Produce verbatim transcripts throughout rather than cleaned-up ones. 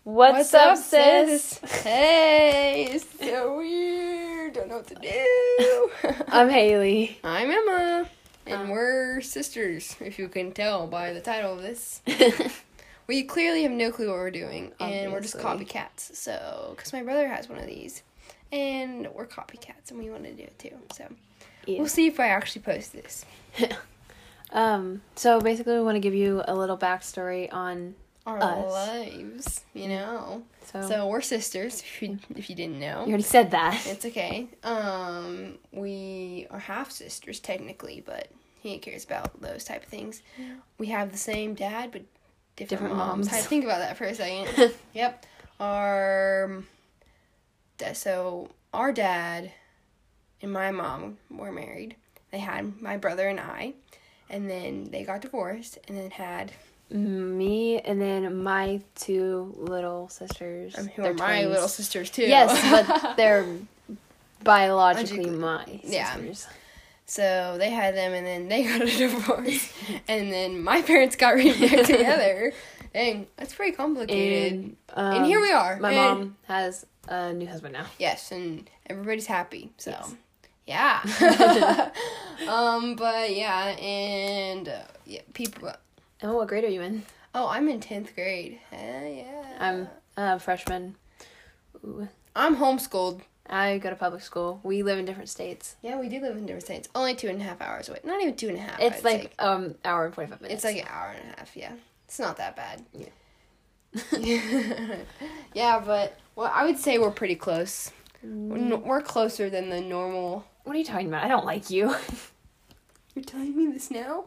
What's, What's up, sis? sis? Hey, it's so weird. Don't know what to do. I'm Haley. I'm Emma. And um, we're sisters, if you can tell by the title of this. We clearly have no clue what we're doing. Obviously. And we're just copycats. So, because my brother has one of these. And we're copycats, and we want to do it too. So, yeah. We'll see if I actually post this. um. So, basically, we want to give you a little backstory on our us. lives, you know. So, so we're sisters, if you, if you didn't know. You already said that. It's okay. Um, we are half sisters technically, but he cares about those type of things. Yeah. We have the same dad, but different, different moms. moms. I had to think about that for a second. Yep. Our so our dad and my mom were married. They had my brother and I, and then they got divorced, and then had me and then my two little sisters. Um, who are my little sisters too. Yes, but they're biologically Logically, my sisters. Yeah. So they had them, and then they got a divorce, and then my parents got remarried together. Dang, that's pretty complicated. And, um, and here we are. My and, mom has a new husband now. Yes, and everybody's happy. So, yes. yeah. um, but yeah, and uh, yeah, people. Oh, what grade are you in? Oh, I'm in tenth grade. Uh, yeah. I'm a freshman. Ooh. I'm homeschooled. I go to public school. We live in different states. Yeah, we do live in different states. Only two and a half hours away. Not even two and a half. It's I'd like say. um hour and forty-five minutes. It's like an hour and a half. Yeah, it's not that bad. Yeah. Yeah, but well, I would say we're pretty close. Mm. We're closer than the normal. What are you talking about? I don't like you. You're telling me this now?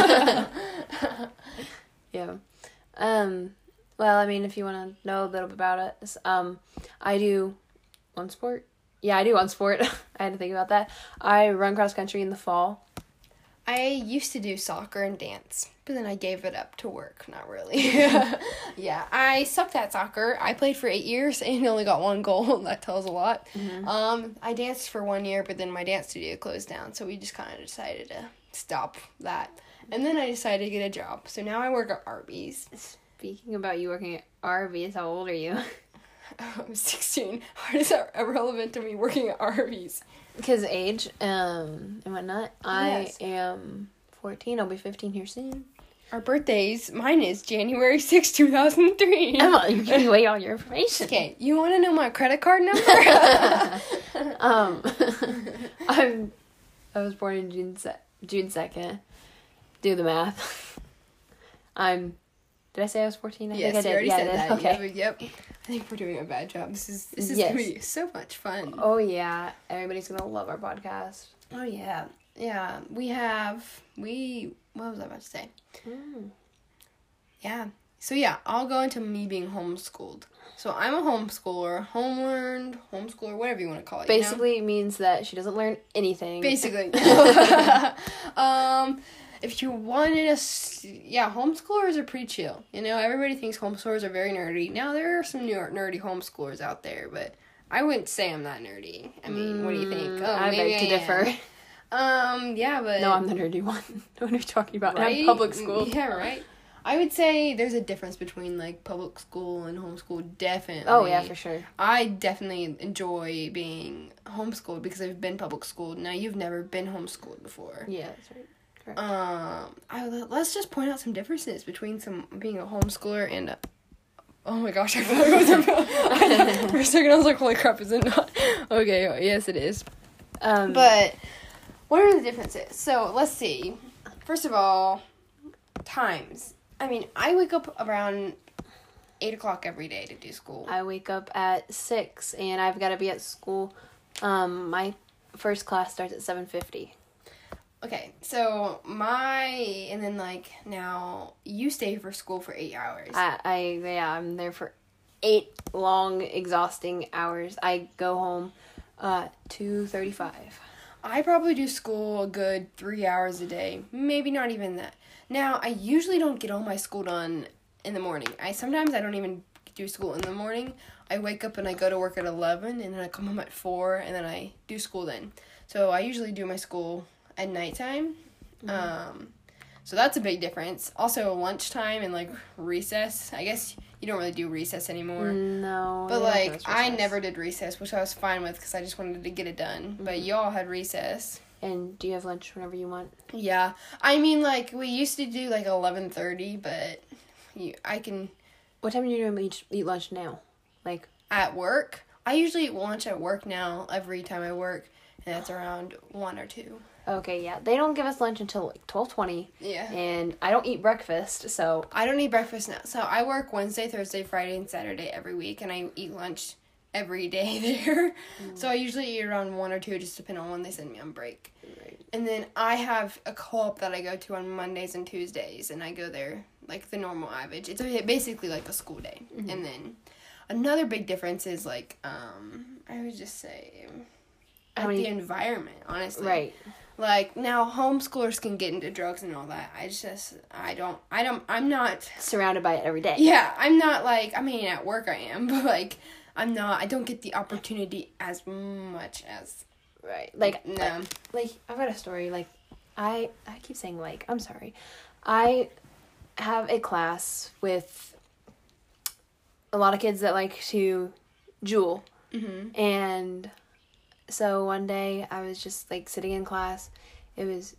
Yeah. Um. Well, I mean, if you want to know a little bit about it, um, I do one sport. Yeah, I do one sport. I had to think about that. I run cross country in the fall. I used to do soccer and dance, but then I gave it up to work. Not really. Yeah, I sucked at soccer. I played for eight years and only got one goal. That tells a lot. Mm-hmm. Um, I danced for one year, but then my dance studio closed down, so we just kind of decided to stop that. And then I decided to get a job. So now I work at Arby's. Speaking about you working at Arby's, how old are you? I'm sixteen. How is that irrelevant to me working at Arby's? Because age um, and whatnot. Yes. I am fourteen. I'll be fifteen here soon. Our birthdays, mine is January sixth, two thousand three. Emma, you're giving away all your information. Okay, you want to know my credit card number? um, I'm, I was born in June, se- June second. Do the math. I'm, did I say I was fourteen? I Yes, think I did. you already yeah, said I did. that. Okay. Yep, yep. I think we're doing a bad job. This is this is Yes. going to be so much fun. Oh, yeah. Everybody's going to love our podcast. Oh, yeah. Yeah, we have, we, what was I about to say? Mm. Yeah. So, yeah, I'll go into me being homeschooled. So, I'm a homeschooler, home learned, homeschooler, whatever you want to call it. Basically, you know? it means that she doesn't learn anything. Basically. um, if you wanted to, yeah, homeschoolers are pretty chill. You know, everybody thinks homeschoolers are very nerdy. Now, there are some nerdy homeschoolers out there, but I wouldn't say I'm that nerdy. I mean, mm, what do you think? Oh, I maybe beg to I differ. Am. Um, yeah, but... No, I'm the nerdy one. What are you talking about? Right? I'm public school. Yeah, right? I would say there's a difference between, like, public school and homeschool, definitely. Oh, yeah, for sure. I definitely enjoy being homeschooled because I've been public schooled. Now, you've never been homeschooled before. Yeah, that's right. Correct. Um, I, let's just point out some differences between some being a homeschooler and a... Oh, my gosh, I thought it was a... For a second, I was like, holy crap, is it not? Okay, yes, it is. Um, but what are the differences? So, let's see. First of all, times. I mean, I wake up around eight o'clock every day to do school. I wake up at six, and I've got to be at school. Um, my first class starts at seven fifty. Okay, so my, and then, like, now, you stay for school for eight hours. I, I yeah, I'm there for eight long, exhausting hours. I go home uh two thirty-five. I probably do school a good three hours a day. Maybe not even that. Now, I usually don't get all my school done in the morning. I sometimes I don't even do school in the morning. I wake up and I go to work at eleven, and then I come home at four, and then I do school then. So I usually do my school at nighttime. Mm-hmm. Um, so that's a big difference. Also, lunchtime and, like, recess. I guess you don't really do recess anymore. No. But, they don't give like, us I recess. never did recess, which I was fine with because I just wanted to get it done. Mm-hmm. But y'all had recess. And do you have lunch whenever you want? Yeah. I mean, like, we used to do, like, eleven thirty, but you, I can... What time do you normally eat, eat lunch now? Like... At work? I usually eat lunch at work now every time I work, and that's around one or two. Okay, yeah. They don't give us lunch until, like, twelve twenty. Yeah. And I don't eat breakfast, so... I don't eat breakfast now. So I work Wednesday, Thursday, Friday, and Saturday every week, and I eat lunch every day there. Mm. So I usually eat around one or two, just depending on when they send me on break. Right. And then I have a co-op that I go to on Mondays and Tuesdays, and I go there like the normal average. It's basically like a school day. Mm-hmm. And then another big difference is like, um, I would just say, at many... the environment, honestly. Right. Like, now homeschoolers can get into drugs and all that. I just, I don't, I don't, I'm not... Surrounded by it every day. Yeah, I'm not like, I mean, at work I am, but like, I'm not, I don't get the opportunity as much as... Right. Like, no. I, like, I've got a story, like, I, I keep saying like, I'm sorry. I have a class with a lot of kids that like to jewel. Mm-hmm. And so one day I was just like sitting in class. It was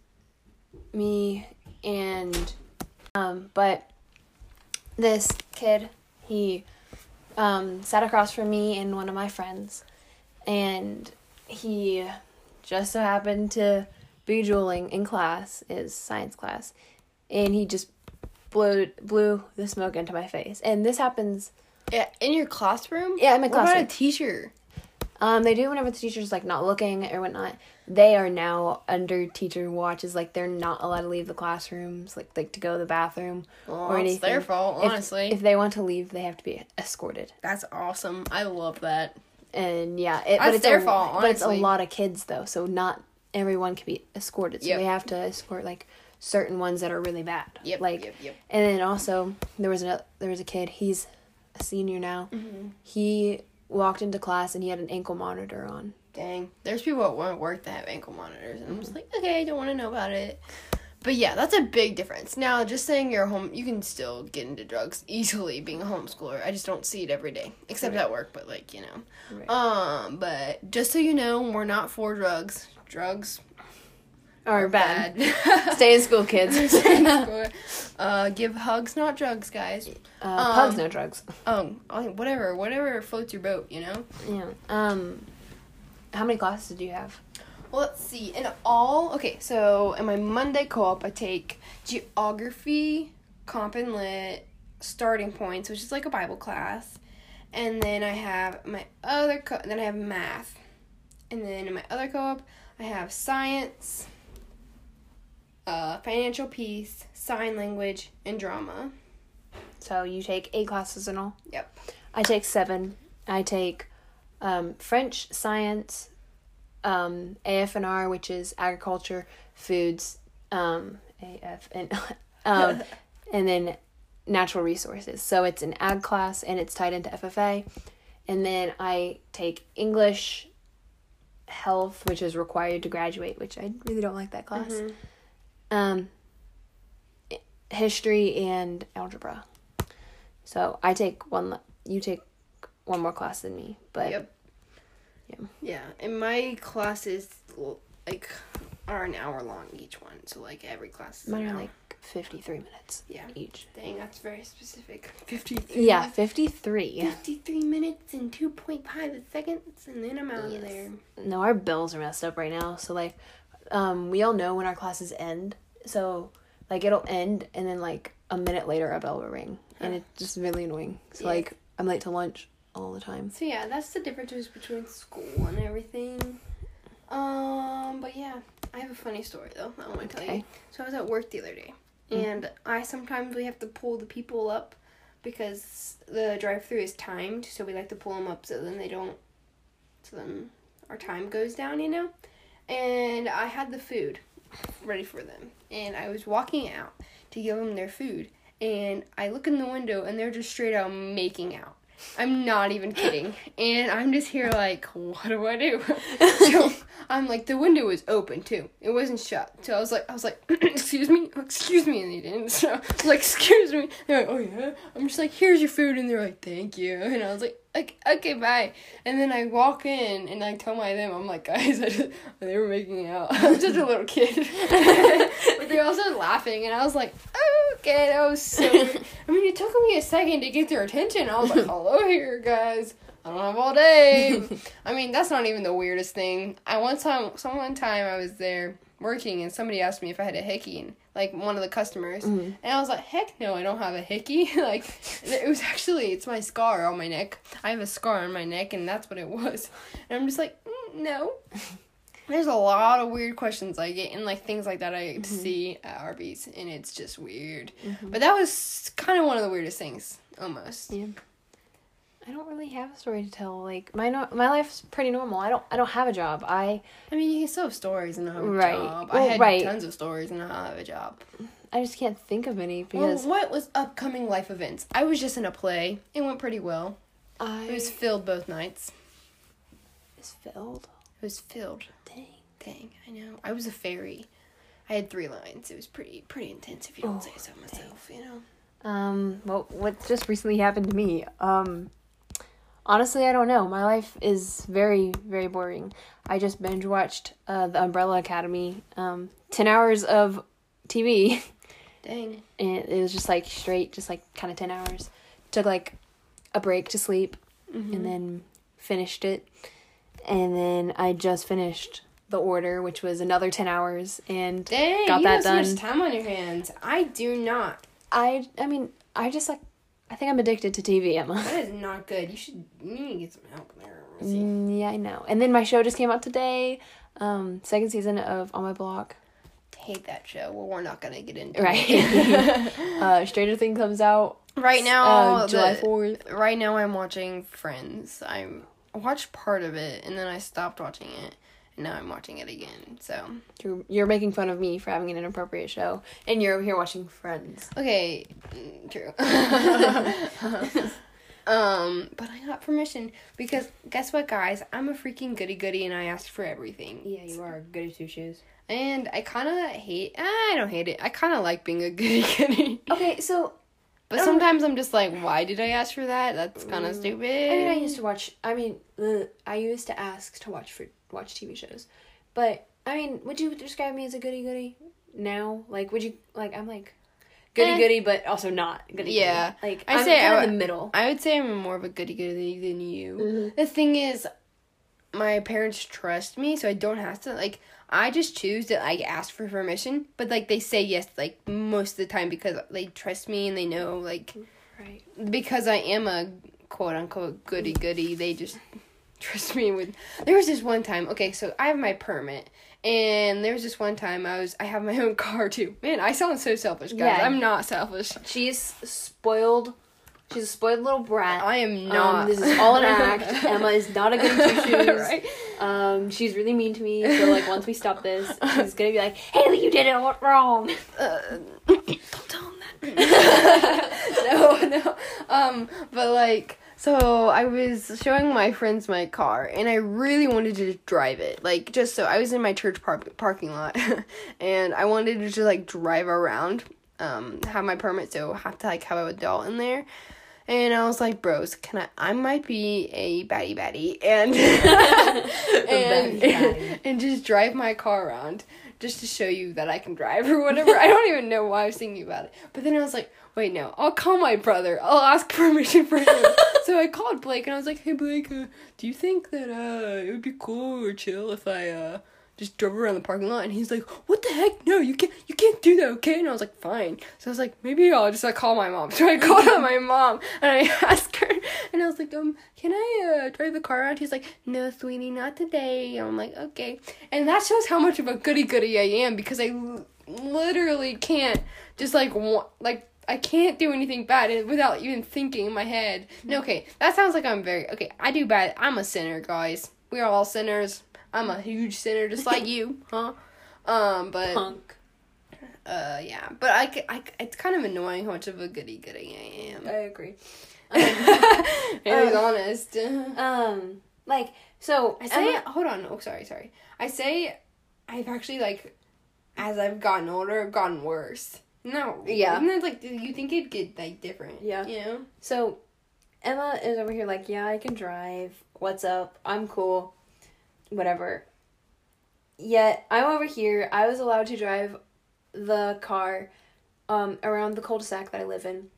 me and, um, but this kid, he, um, sat across from me and one of my friends, and he just so happened to be jeweling in class, his science class, and he just blew blew the smoke into my face. And this happens... Yeah, in your classroom? Yeah, in my classroom. What about a teacher? Um, they do whenever the teacher's, like, not looking or whatnot. They are now under teacher watches. Like, they're not allowed to leave the classrooms, like, like to go to the bathroom well, or anything. It's their fault, if, honestly. If they want to leave, they have to be escorted. That's awesome. I love that. And, yeah. It, That's but it's their a, fault, honestly. But it's a lot of kids, though, so not everyone can be escorted. So yep. they have to escort, like, certain ones that are really bad. Yep, like, yep, yep. And then also, there was a, there was a kid, he's a senior now. Mm-hmm. He walked into class and he had an ankle monitor on. Dang. There's people at one work that have ankle monitors, and I'm just like, okay, I don't want to know about it. But yeah, that's a big difference. Now, just saying you're home, you can still get into drugs easily being a homeschooler. I just don't see it every day, except right. at work, but like, you know. Right. Um, but just so you know, we're not for drugs. Drugs are bad. bad. Stay in school, kids. Stay in school. Uh, give hugs, not drugs, guys. Uh, um, pugs, no drugs. Oh, whatever, whatever floats your boat, you know? Yeah. Um, how many classes do you have? Well, let's see. In all, okay, so in my Monday co-op, I take geography, comp and lit, starting points, which is like a Bible class, and then I have my other co- then I have math, and then in my other co-op, I have science, uh, financial peace, sign language, and drama. So you take eight classes in all? Yep. I take seven. I take um, French, science, um, A F and R, which is agriculture, foods, um, A F, and um, and then natural resources. So it's an ag class, and it's tied into F F A. And then I take English, health, which is required to graduate, which I really don't like that class. Mm-hmm. Um, history and algebra. So I take one, you take one more class than me, but yep. yeah. Yeah, and my classes like are an hour long each one, so like every class is Mine an are hour. like fifty-three minutes yeah. each. Dang, that's very specific. fifty-three Yeah, fifty-three. fifty-three minutes and two point five seconds, and then I'm out Yes. of there. No, our bills are messed up right now, so like, um, we all know when our classes end, so like it'll end, and then like a minute later a bell will ring, and it's just really annoying. So yeah. like, I'm late to lunch all the time. So yeah, that's the differences between school and everything. Um, but yeah, I have a funny story though. I want to tell Okay. you. So I was at work the other day, Mm-hmm. and I sometimes we have to pull the people up because the drive-through is timed. So we like to pull them up so then they don't. So then our time goes down, you know. And I had the food ready for them, and I was walking out to give them their food, and I look in the window and they're just straight out making out. I'm not even kidding. And I'm just here like, what do I do? So I'm like, the window was open too. It wasn't shut. So I was like, I was like, excuse me, excuse me, and they didn't. So I was like, excuse me. They're like, oh yeah. I'm just like, here's your food, and they're like, thank you. And I was like, like, okay, bye. And then I walk in and I tell my them, I'm like, guys, I just, they were making out. I was just a little kid. But they all started laughing, and I was like, oh, okay, that was so weird. I mean, it took me a second to get their attention. I was like, hello here, guys. I don't have all day. I mean, that's not even the weirdest thing. I one time, some one time I was there working, and somebody asked me if I had a hickey, and, like, one of the customers, mm-hmm. and I was like, heck no, I don't have a hickey. Like, it was actually, it's my scar on my neck. I have a scar on my neck, and that's what it was. And I'm just like, mm, no. There's a lot of weird questions I get, and, like, things like that I get to mm-hmm. see at Arby's, and it's just weird. Mm-hmm. But that was kind of one of the weirdest things, almost. Yeah. I don't really have a story to tell. Like, my no- my life's pretty normal. I don't I don't have a job. I I mean, you can still have stories and not have a right. job. Well, I had right. tons of stories and not have a job. I just can't think of any because... Well, what was upcoming life events? I was just in a play. It went pretty well. I... It was filled both nights. It was filled? It was filled. Dang. Dang, I know. I was a fairy. I had three lines. It was pretty pretty intense, if you don't oh, say so myself, dang. You know? Um, well, what just recently happened to me? Um... Honestly, I don't know. My life is very, very boring. I just binge watched uh, The Umbrella Academy. Um, ten hours of T V. Dang. And it was just like straight, just like kind of ten hours. Took like a break to sleep mm-hmm. and then finished it. And then I just finished The Order, which was another ten hours and Dang, got that done. You have so much time on your hands. I do not. I, I mean, I just like, I think I'm addicted to T V, Emma. That is not good. You should you need to get some help there. Mm, yeah, I know. And then my show just came out today. Um, second season of On My Block. Hate that show. Well, we're not gonna get into right. it. uh, Stranger Things comes out right now. Uh, July fourth. Right now, I'm watching Friends. I'm, I watched part of it and then I stopped watching it. Now I'm watching it again, so... You're, you're making fun of me for having an inappropriate show, and you're over here watching Friends. Okay, true. um, but I got permission, because guess what, guys? I'm a freaking goody-goody, and I asked for everything. Yeah, you are a goody two-shoes. And I kind of hate... I don't hate it. I kind of like being a goody-goody. Okay, so... But sometimes I'm just like, why did I ask for that? That's kind of stupid. I mean, I used to watch... I mean, uh, I used to ask to watch for... watch T V shows, but I mean, would you describe me as a goody goody now? Like, would you like? I'm like goody goody, eh. but also not goody. Yeah, like I I'm say kind I, of in the middle. I would say I'm more of a goody goody than you. Mm-hmm. The thing is, my parents trust me, so I don't have to like. I just choose to like ask for permission, but like they say yes like most of the time because they trust me and they know like, right? Because I am a quote unquote goody goody, they just. Trust me with there was this one time okay so I have my permit and there was this one time I was I have my own car too. Man, I sound so selfish, guys. Yeah. I'm not selfish. She's spoiled. She's a spoiled little brat. I am not. Um, this is all an act. Emma is not a good two-shoes. Right? Um, she's really mean to me. So like once we stop this, she's gonna be like, "Haley, you did it all wrong." Uh, don't tell him that. no, no. Um, but like. So, I was showing my friends my car, and I really wanted to drive it. Like, just so, I was in my church park- parking lot, and I wanted to just, like, drive around, um, have my permit, so have to, like, have an adult in there. And I was like, bros, can I, I might be a baddie baddie, and, and, and, and just drive my car around, just to show you that I can drive, or whatever. I don't even know why I was thinking about it. But then I was like, wait, no, I'll call my brother. I'll ask permission for him. So I called Blake, and I was like, hey, Blake, uh, do you think that uh, it would be cool or chill if I uh, just drove around the parking lot? And he's like, what the heck? No, you can't you can't do that, okay? And I was like, fine. So I was like, maybe I'll just like, call my mom. So I called out my mom, and I asked her, and I was like, um, can I uh, drive the car around? He's like, no, sweetie, not today. And I'm like, okay. And that shows how much of a goody-goody I am, because I l- literally can't just, like, wa- like, I can't do anything bad without even thinking in my head. No, okay, that sounds like I'm very... Okay, I do bad. I'm a sinner, guys. We are all sinners. I'm a huge sinner, just like you, huh? Um, but... Punk. Uh, yeah. But I, I, it's kind of annoying how much of a goody-goody I am. I agree. Haley's um, honest. Um, like, so... I say, Emma, hold on, oh, sorry, sorry. I say, I've actually, like, as I've gotten older, I've gotten worse. No. Yeah. Isn't it, like, you think it'd get, like, different? Yeah. You know? So, Emma is over here like, yeah, I can drive. What's up? I'm cool. Whatever. Yet, I'm over here. I was allowed to drive the car um, around the cul-de-sac that I live in.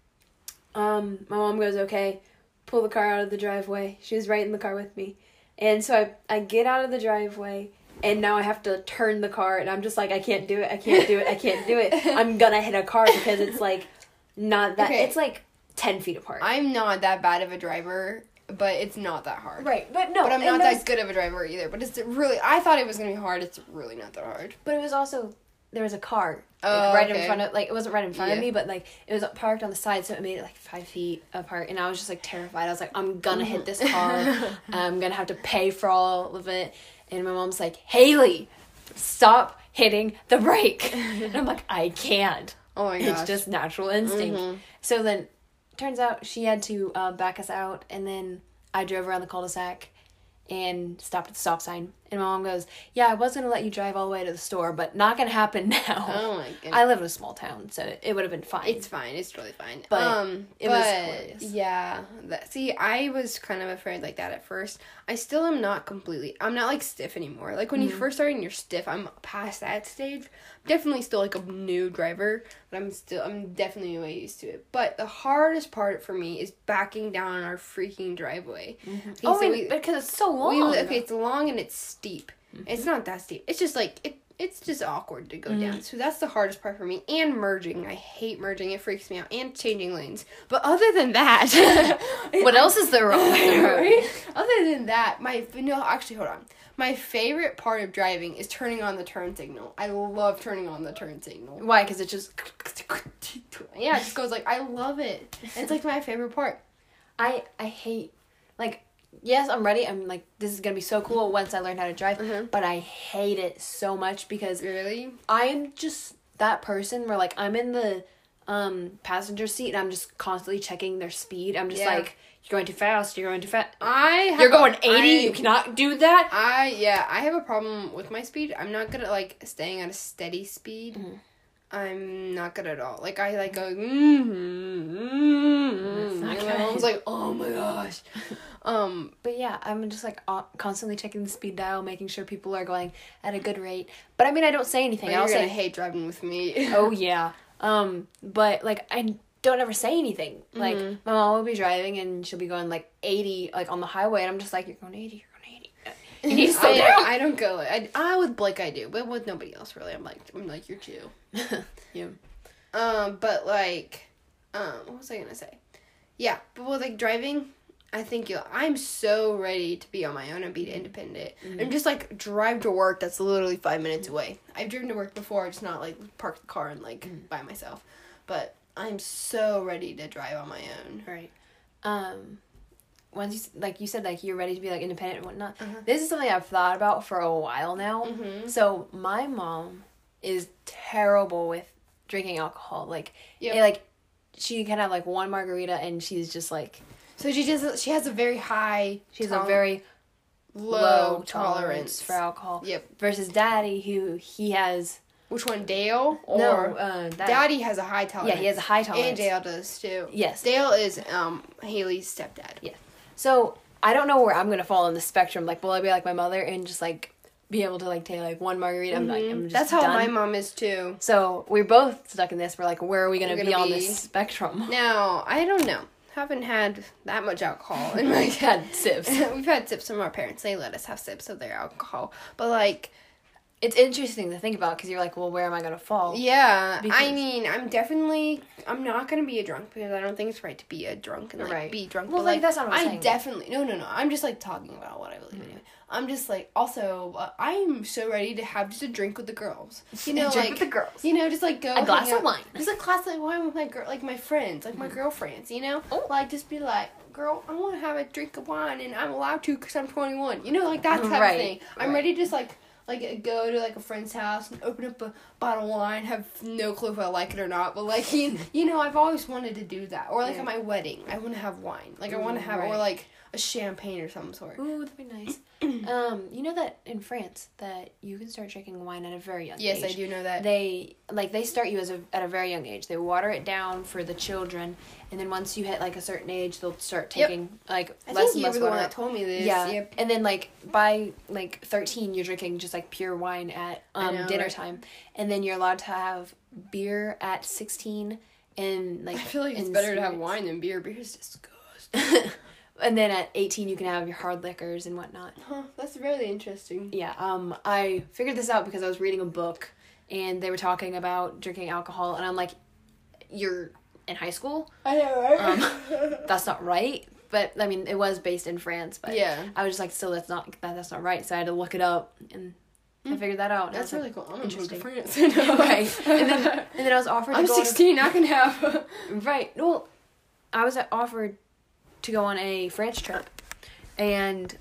Um, my mom goes, okay, pull the car out of the driveway. She was right in the car with me. And so I, I get out of the driveway, and now I have to turn the car, and I'm just like, I can't do it, I can't do it, I can't do it. I'm gonna hit a car because it's, like, not that, Okay. it's, like, ten feet apart. I'm not that bad of a driver, but it's not that hard. Right, but no. But I'm and not there's- that good of a driver either. But it's really, I thought it was going to be hard. It's really not that hard. But it was also, there was a car like, Oh, right okay. in front of, like, it wasn't right in front of Yeah. me, but, like, it was parked on the side, so it made it, like, five feet apart, and I was just, like, terrified. I was like, I'm gonna hit this car. I'm gonna have to pay for all of it. And my mom's like, Haley, stop hitting the brake. And I'm like, I can't. Oh my gosh. It's just natural instinct. Mhm. So then, turns out she had to uh, back us out, and then I drove around the cul-de-sac and stopped at the stop sign. And my mom goes, yeah, I was going to let you drive all the way to the store, but not going to happen now. Oh my goodness. I live in a small town, so it would have been fine. It's fine. It's totally fine. But um, it was but, hilarious. Yeah. That, see, I was kind of afraid like that at first. I still am not completely. I'm not like stiff anymore. Like when Mm-hmm. you first start and you're stiff, I'm past that stage. Definitely still like a new driver, but I'm still. I'm definitely way used to it. But the hardest part for me is backing down on our freaking driveway. Okay, oh, so and- we- because it's so long. We, okay, it's long and it's steep. It's not that steep. It's just like it. It's just awkward to go Mm-hmm. down. So that's the hardest part for me. And merging, I hate merging. It freaks me out. And changing lanes. But other than that, What else is there wrong with the road? Right? Other than that, my no, actually, hold on. My favorite part of driving is turning on the turn signal. I love turning on the turn signal. Why? Because it just... Yeah, it just goes like I love it. It's like my favorite part. I, I hate... Like... Yes, I'm ready. I'm like, this is going to be so cool once I learn how to drive. Mhm. But I hate it so much because Really? I'm just that person where, like, I'm in the um, passenger seat and I'm just constantly checking their speed. I'm just Yeah. like, you're going too fast, you're going too fast. I have You're going a- eighty, I- you cannot do that. I yeah, I have a problem with my speed. I'm not good at like staying at a steady speed. Mm-hmm. I'm not good at all. Like I like go. Mm-hmm, mm-hmm. not And my good. mom's like, oh my gosh. Um, But yeah, I'm just like uh, constantly checking the speed dial, making sure people are going at a good rate. But I mean, I don't say anything. but I you're don't gonna say, hate driving with me. oh yeah. Um, but like I don't ever say anything. Like Mm-hmm. my mom will be driving and she'll be going like eighty, like on the highway, and I'm just like, you're going eighty, you're going eighty. You need to slow I, down. I don't go. I, I with Blake I do, but with nobody else really. I'm like I'm like you're chill. Yeah. Um, but like, um, what was I gonna say? Yeah, but with like driving, I think you. I'm so ready to be on my own and be independent, and just like drive to work. That's literally five minutes away. I've driven to work before, just not like park the car and like by myself. But I'm so ready to drive on my own. Right. Um, once you s- like you said, like you're ready to be like independent and whatnot. Uh-huh. This is something I've thought about for a while now. Mhm. So my mom is terrible with drinking alcohol. Like, Yep. it, like she can have like one margarita and she's just like So she just she has a very high. she's tol- a very low, low tolerance tolerance for alcohol. Yep. Versus Daddy, who he has Which one, Dale or no uh, Daddy. Daddy has a high tolerance. Yeah, he has a high tolerance. And Dale does too. Yes. Dale is um Haley's stepdad. Yeah. So I don't know where I'm gonna fall on the spectrum. Like, will I be like my mother and just like be able to like take like one margarita? I'm like, I'm just That's how done. my mom is too. So we're both stuck in this. We're like, where are we gonna, We're be, gonna on be- this spectrum? Now I don't know. Haven't had that much alcohol in my We've had sips. We've had sips from our parents. They let us have sips of their alcohol, but like, It's interesting to think about because you're like, well, where am I gonna fall? yeah. Because- I mean, I'm definitely. I'm not gonna be a drunk because I don't think it's right to be a drunk and like Right. be drunk. Well, but, like, like that's not what I'm I saying. definitely no no no. I'm just like talking about what I believe in. I'm just like also uh, I'm so ready to have just a drink with the girls. You know, Drink like with the girls. You know, just like go A glass hang of out- wine. Just a glass of wine with my girl, like my friends, like my girlfriends. You know, Oh. like just be like, girl, I want to have a drink of wine and I'm allowed to because I'm twenty-one. You know, like that type Right, of thing. I'm right. ready to just like. like go to like a friend's house and open up a bottle of wine, have no clue if I like it or not, but like you, you know, I've always wanted to do that. Or like yeah. at my wedding, I want to have wine. Like I want to have right. or like a champagne or some sort. Ooh, that'd be nice. um, you know that in France that you can start drinking wine at a very young Yes, age. I do know that. They like they start you as a at a very young age. They water it down for the children, and then once you hit like a certain age, they'll start taking yep. like I less think and you less were the water. one that told me this. Yeah, Yep. and then like by like thirteen, you're drinking just like pure wine at um know, dinner right? time, and then you're allowed to have beer at sixteen, and like I feel like it's and better to have spirits. wine than beer. Beer is disgusting. And then at eighteen, you can have your hard liquors and whatnot. Huh, that's really interesting. Yeah, um, I figured this out because I was reading a book, and they were talking about drinking alcohol, and I'm like, you're in high school? I know, right? Um, that's not right. But, I mean, it was based in France, but yeah. I was just like, still, that's not that, that's not right, so I had to look it up, and I figured that out. And That's I was really like, cool. I'm gonna move to interesting. France. Right. And then, and then I was offered to I'm go sixteen. I can have. on a, right. Well, I was offered to go on a France trip. And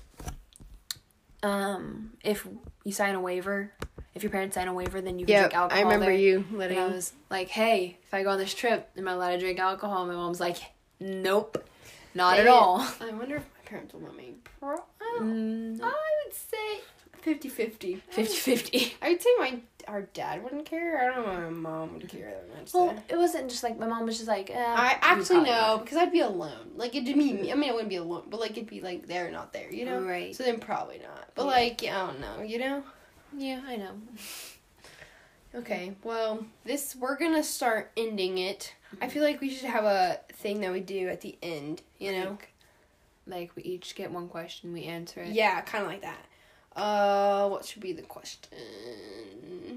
um, if you sign a waiver, if your parents sign a waiver, then you can drink alcohol I remember there. you And letting. I was like, hey, if I go on this trip, am I allowed to drink alcohol? My mom's like, nope, not at They- all. I wonder if my parents will let me. Pro- I, Mm, I would say fifty-fifty. fifty-fifty. I would say my our dad wouldn't care. I don't know if my mom would care that much. Well, though. it wasn't just like, my mom was just like, eh, I you actually probably know not. because I'd be alone. Like it'd be me. I mean, it wouldn't be alone, but like it'd be like there, not there. You know. Right. So then probably not. But Yeah. like yeah, I don't know. You know. Yeah, I know. Okay. Well, this we're gonna start ending it. I feel like we should have a thing that we do at the end. You know. Like, like we each get one question, we answer it. Yeah, kind of like that. Uh, what should be the question?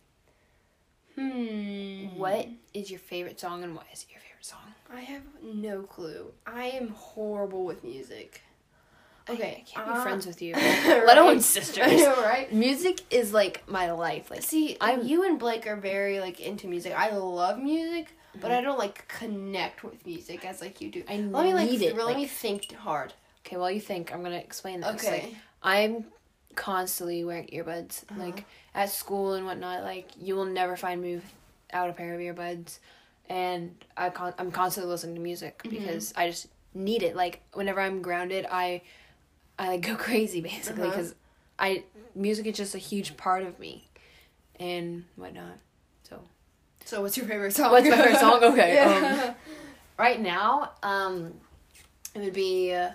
Hmm. What is your favorite song and why is it your favorite song? I have no clue. I am horrible with music. Okay, I can't be uh, friends with you. right? Let alone sisters. I know, right? Music is like my life. Like, See, I'm- you and Blake are very like into music. I love music, but I don't like connect with music as like you do. I let me like need it, th- let like- me think hard. okay, while you think, I'm gonna explain this. Okay. Like, I'm constantly wearing earbuds. Uh-huh. Like at school and whatnot. Like you will never find me without a pair of earbuds, and I con- I'm constantly listening to music Mm-hmm. because I just need it. Like whenever I'm grounded, I I like go crazy basically Uh-huh. because I music is just a huge part of me, and whatnot. So So, what's your favorite song? what's my favorite song? Okay. Yeah. Um, right now, um, it would be uh,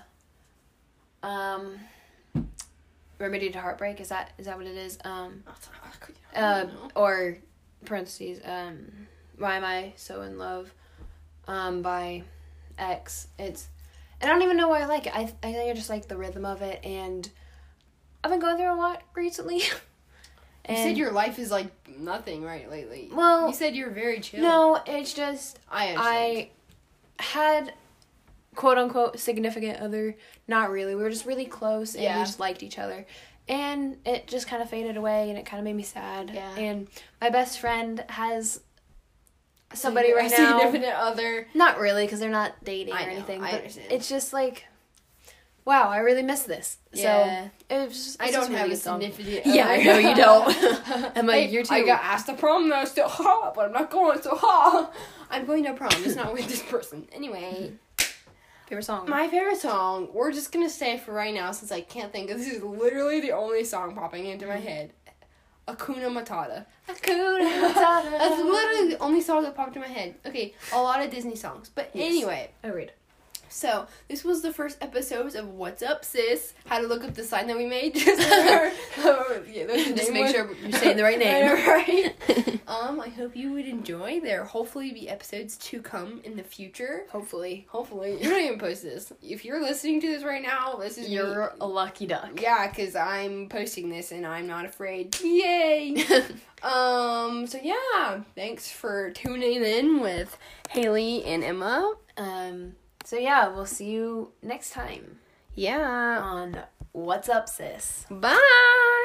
um, Remedy to Heartbreak. Is that is that what it is? Um, I uh, don't know. or parentheses. Um, Why Am I So in Love? Um, by X. It's and I don't even know why I like it. I I think I just like the rhythm of it, and I've been going through a lot recently. You said your life is like nothing, right, lately? Well, you said you're very chill. no, it's just I understand. I had quote unquote significant other. Not really. We were just really close and Yeah. we just liked each other. And it just kind of faded away and it kind of made me sad. Yeah. And my best friend has somebody A right now. significant other. Not really, because they're not dating I or know, anything. I but understand. it's just like, wow, I really miss this. Yeah. So it was just, I it's don't just a have really a good song. significant. Yeah, other. I know you don't. I'm like, Hey, you're too. I got asked to prom though, still hot, but I'm not going so hot. I'm going to prom, just not with this person. Anyway, Favorite song? my favorite song, we're just gonna say for right now since I can't think. This is literally the only song popping into my head. Akuna Matata. Hakuna Matata. That's literally the only song that popped in my head. Okay, a lot of Disney songs, but Yes. anyway. I read. So, this was the first episode of What's Up, Sis? How to look up the sign that we made. Just, yeah, that's the Just name make was- sure you're saying the right name. I know, right? um, I hope you would enjoy. There hopefully be episodes to come in the future. Hopefully. Hopefully. You're not even post this. If you're listening to this right now, this is You're me. a lucky duck. Yeah, because I'm posting this and I'm not afraid. Yay! um, so yeah, thanks for tuning in with Haley and Emma. um, so yeah, we'll see you next time Yeah. on What's Up, Sis? Bye!